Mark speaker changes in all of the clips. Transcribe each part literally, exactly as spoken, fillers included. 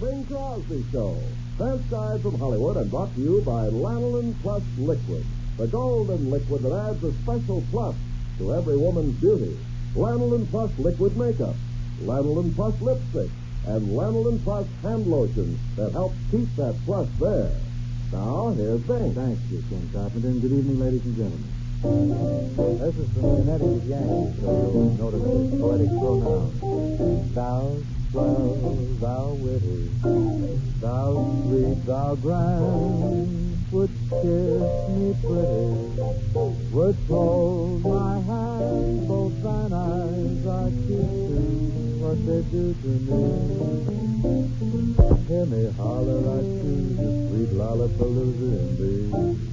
Speaker 1: Bing Crosby Show. Transcribed from Hollywood and brought to you by Lanolin Plus Liquid, the golden liquid that adds a special plus to every woman's beauty. Lanolin Plus Liquid Makeup, Lanolin Plus Lipstick, and Lanolin Plus Hand Lotion that helps keep that plus there. Now, here's Bing.
Speaker 2: Thank you, Ken Carpenter, and good evening, ladies and gentlemen. This is from United's Yankees, so you'll notice his poetic pronoun. Thou swell, thou witty, thou sweet, thou grand, wouldst kiss me pretty, wouldst hold my hand, both thine eyes are kissing what they do to me. Hear me holler, I choose a sweet lollapalooza in thee.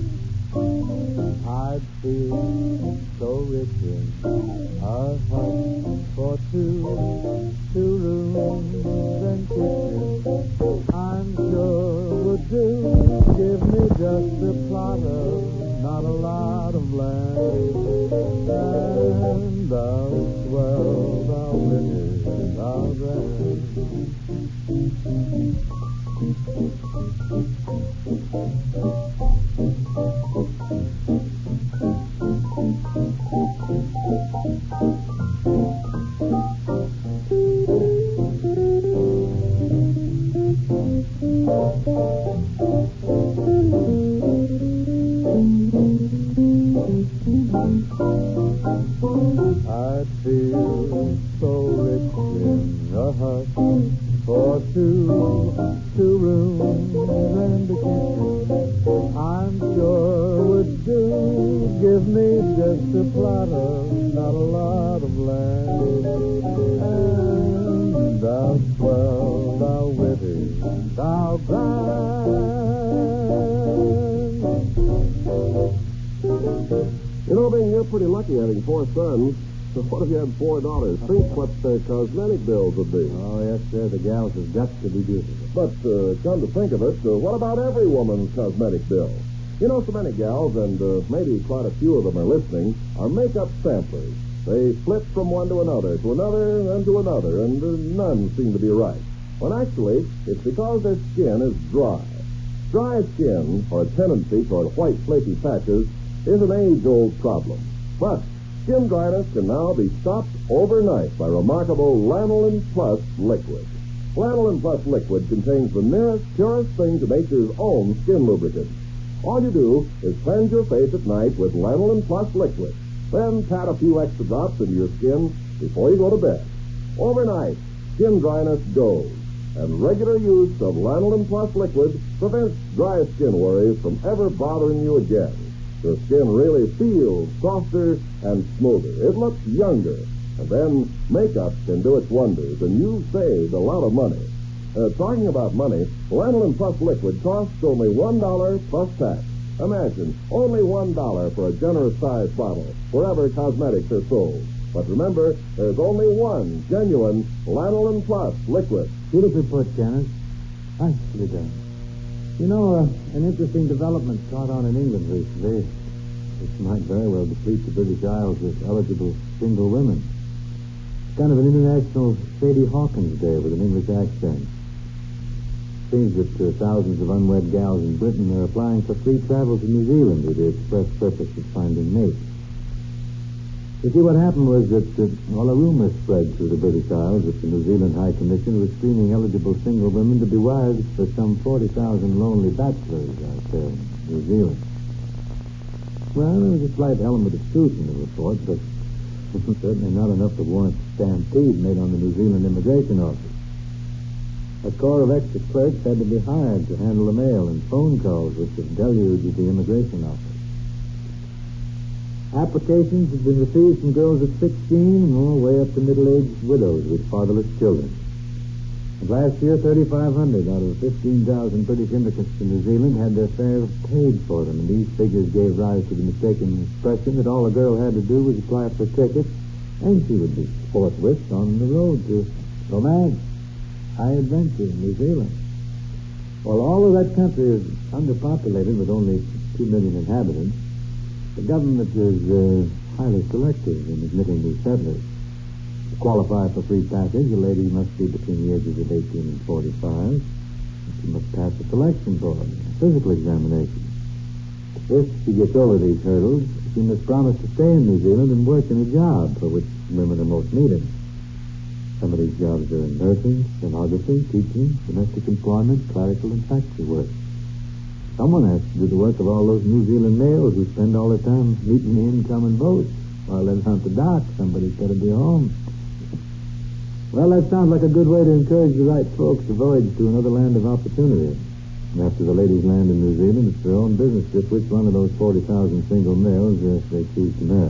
Speaker 2: I'd feel so rich in a hut for two, two rooms and kitchen. I'm sure would do. Give me just a plot of, not a lot of land. And thou swell, thou witty, thou grand. I'd feel so rich in a hut for two, two rooms and a kitchen. I'm sure would do. Give me just a plot of, not a lot of land. And thou swell, thou witty, thou grand.
Speaker 1: You know, Bing, you're pretty lucky having four sons. So what if you had four daughters? Think what their cosmetic bills would be.
Speaker 2: Oh, yes, sir. The gals have got to be beautiful.
Speaker 1: But uh, come to think of it, uh, what about every woman's cosmetic bill? You know, so many gals, and uh, maybe quite a few of them are listening, are makeup samplers. They flip from one to another, to another, and to another, and uh, none seem to be right. When actually, it's because their skin is dry. Dry skin, or a tendency toward white, flaky patches, is an age-old problem. But skin dryness can now be stopped overnight by remarkable Lanolin Plus Liquid. Lanolin Plus Liquid contains the nearest, purest thing to nature's own skin lubricant. All you do is cleanse your face at night with Lanolin Plus Liquid. Then pat a few extra drops into your skin before you go to bed. Overnight, skin dryness goes, and regular use of Lanolin Plus Liquid prevents dry skin worries from ever bothering you again. The skin really feels softer and smoother. It looks younger. And then makeup can do its wonders, and you've saved a lot of money. Uh, talking about money, Lanolin Plus Liquid costs only one dollar plus tax. Imagine, only one dollar for a generous-sized bottle, wherever cosmetics are sold. But remember, there's only one genuine Lanolin Plus Liquid.
Speaker 2: Beautifully put, Kenneth. Nicely done. You know, uh, an interesting development caught on in England recently, which might very well deplete the British Isles with eligible single women. It's kind of an international Sadie Hawkins Day with an English accent. Seems that uh, thousands of unwed gals in Britain are applying for free travel to New Zealand with the express purpose of finding mates. You see, what happened was that uh, well, a rumor spread through the British Isles that the New Zealand High Commission was screening eligible single women to be wives for some forty thousand lonely bachelors out there in New Zealand. Well, there was a slight element of truth in the report, but certainly not enough to warrant the stampede made on the New Zealand Immigration Office. A corps of extra clerks had to be hired to handle the mail and phone calls which had deluged the Immigration Office. Applications had been received from girls of sixteen and all way up to middle-aged widows with fatherless children. And last year, thirty-five hundred out of fifteen thousand British immigrants to New Zealand had their fares paid for them, and these figures gave rise to the mistaken impression that all a girl had to do was apply for tickets, and she would be forthwith on the road to romance, high adventure in New Zealand. Well, although that country is underpopulated with only two million inhabitants, the government is uh, highly selective in admitting these settlers. To qualify for free passage, a lady must be between the ages of eighteen and forty-five. She must pass a selection board, a physical examination. If she gets over these hurdles, she must promise to stay in New Zealand and work in a job for which women are most needed. Some of these jobs are in nursing, stenography, teaching, domestic employment, clerical, and factory work. Someone has to do the work of all those New Zealand males who spend all their time meeting the incoming boats. While they're on the dock, somebody's got to be home. Well, that sounds like a good way to encourage the right folks to voyage to another land of opportunity. And after the ladies land in New Zealand, it's their own business just which one of those forty thousand single males uh, they choose to marry.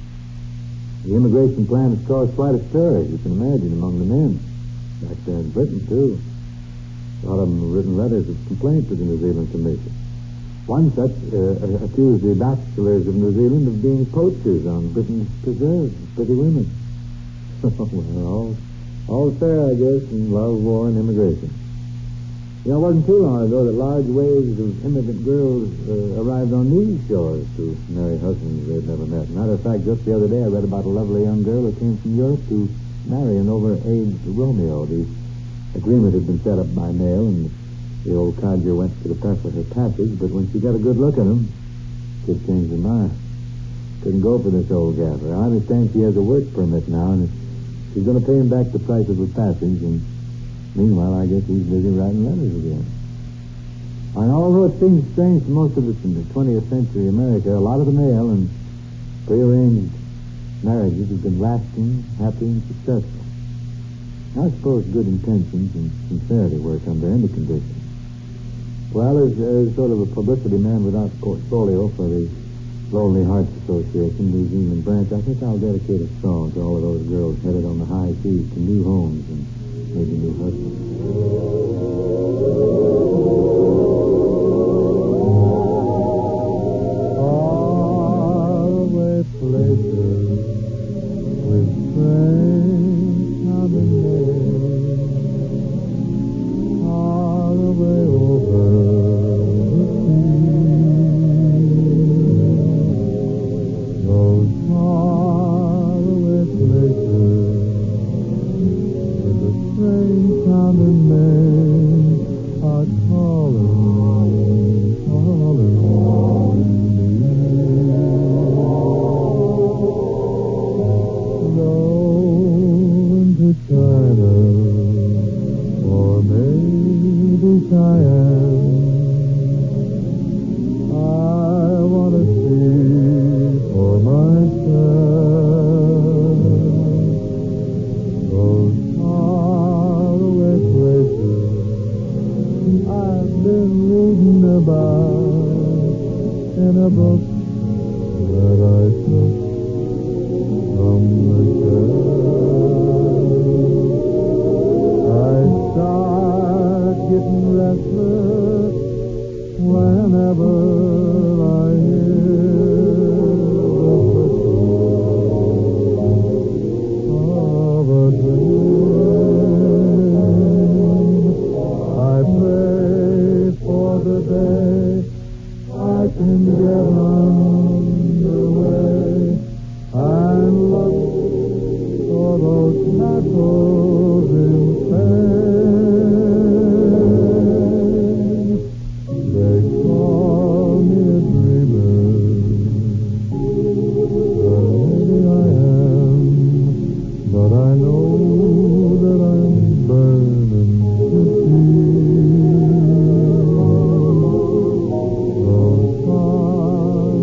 Speaker 2: The immigration plan has caused quite a stir, as you can imagine, among the men. Back there in Britain, too. A lot of them have written letters of complaint to the New Zealand Commission. One such uh, accused the bachelors of New Zealand of being poachers on Britain's preserves, pretty women. Well, all, all fair, I guess, in love, war, and immigration. You know, it wasn't too long ago that large waves of immigrant girls uh, arrived on these shores to marry husbands they'd never met. Matter of fact, just the other day I read about a lovely young girl who came from Europe to marry an over-aged Romeo. The agreement had been set up by mail, and the old codger went to the press for her passage, but when she got a good look at him, she changed her mind. Couldn't go for this old gaffer. I understand she has a work permit now, and she's going to pay him back the price of her passage, and meanwhile, I guess he's busy writing letters again. And although it seems strange to most of us in the twentieth century America, a lot of the male and prearranged marriages have been lasting, happy, and successful. I suppose good intentions and sincerity work under any conditions. Well, as, as sort of a publicity man without portfolio for the Lonely Hearts Association, New Zealand branch, I think I'll dedicate a song to all of those girls headed on the high seas to new homes and maybe new husbands. Faraway places with strange combinations, far away over the sea. Those faraway places with the strange sounding names are calling, calling me. Going to China, or maybe Siam. I want to see for myself those faraway places I've been reading about in a book that I took from the shelf. I start getting restless whenever I hear the whistle of a train. I pray for the day I can get underway and look for those castles in Spain. They call me a dreamer, maybe I am, but I know that I'm burning to see those faraway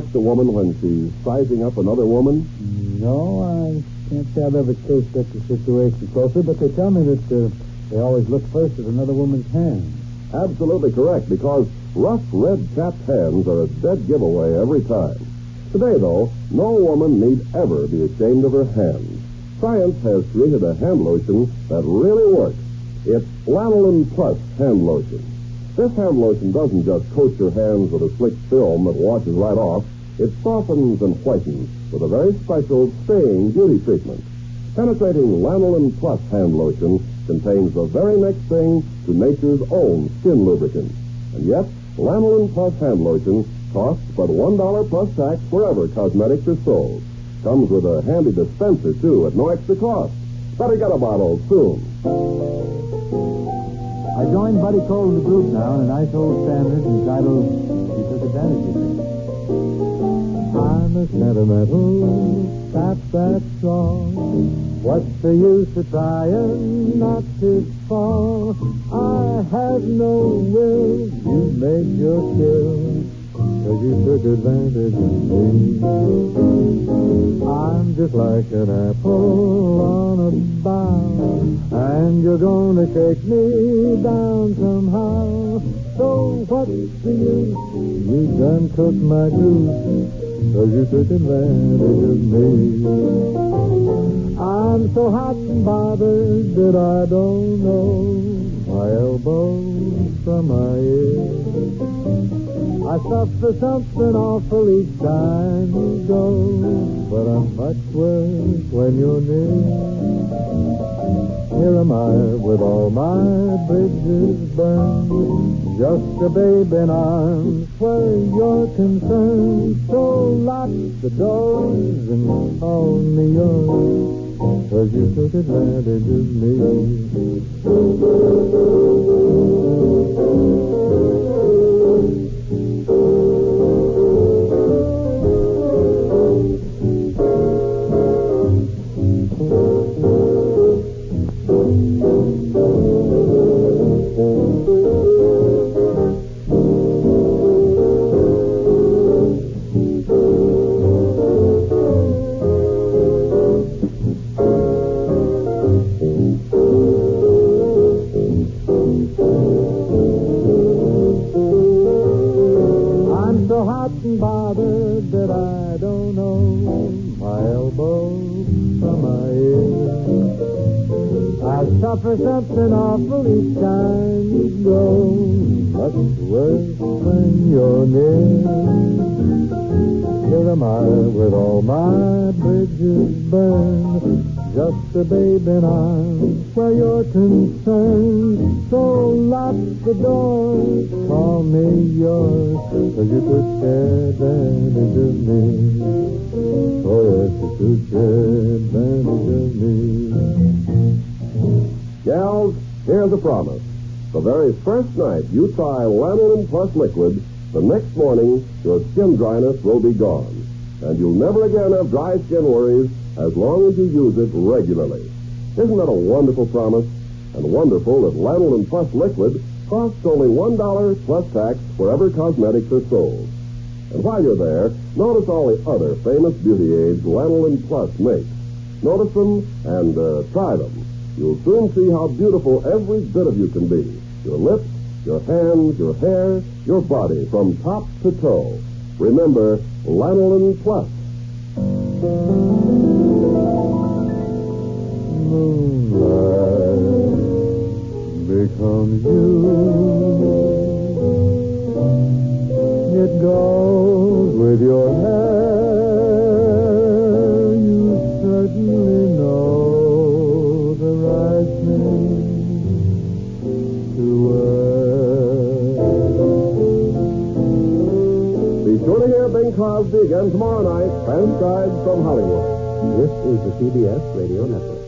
Speaker 1: watched a woman when she's sizing up another woman?
Speaker 2: No, I can't say I've ever chased up the situation closer, but they tell me that uh, they always look first at another woman's hands.
Speaker 1: Absolutely correct, because rough, red-capped hands are a dead giveaway every time. Today, though, no woman need ever be ashamed of her hands. Science has created a hand lotion that really works. It's Lanolin Plus Hand Lotion. This hand lotion doesn't just coat your hands with a slick film that washes right off. It softens and whitens with a very special staying beauty treatment. Penetrating Lanolin Plus Hand Lotion contains the very next thing to nature's own skin lubricant. And yet, Lanolin Plus Hand Lotion costs but one dollar plus tax wherever cosmetics are sold. Comes with a handy dispenser, too, at no extra cost. Better get a bottle soon.
Speaker 2: I joined Buddy Cole in the group now in a nice old standard entitled She Took Advantage of Me. I'm a sentimental sap that's strong. What's the use of trying not to fall? I have no will, you make your skill, 'cause you took advantage of me. I'm just like an apple on a bough, and you're gonna take me down somehow. So what's the use? You done took my goose, 'cause you took advantage of me. I'm so hot and bothered that I don't know my elbow from my ear. I suffer something awful each time you go, but I'm much worse when you're near. Here am I with all my bridges burned, just a babe in arms where you're concerned. So lock the doors and call me yours, 'cause you took advantage of me. Bothered that I don't know my elbow from my ear. I suffer something awful each time you go, much worse when you're near. Here am I with all my bridges burned, just a babe in arms where you're concerned. So lock the door, call me yours, 'cause you took advantage of me. Oh yes, you took advantage of me.
Speaker 1: Gals, here's a promise. The very first night you try Lanolin Plus Liquid, the next morning your skin dryness will be gone. And you'll never again have dry skin worries as long as you use it regularly. Isn't that a wonderful promise? And wonderful that Lanolin Plus Liquid costs only one dollar plus tax wherever cosmetics are sold. And while you're there, notice all the other famous beauty aids Lanolin Plus makes. Notice them and uh, try them. You'll soon see how beautiful every bit of you can be. Your lips, your hands, your hair, your body from top to toe. Remember, Lanolin Plus.
Speaker 2: Moonlight becomes you. It goes with your hair. You certainly know the right thing to wear.
Speaker 1: Be sure to hear Bing Crosby again tomorrow night, transcribed from Hollywood.
Speaker 3: This is the C B S Radio Network.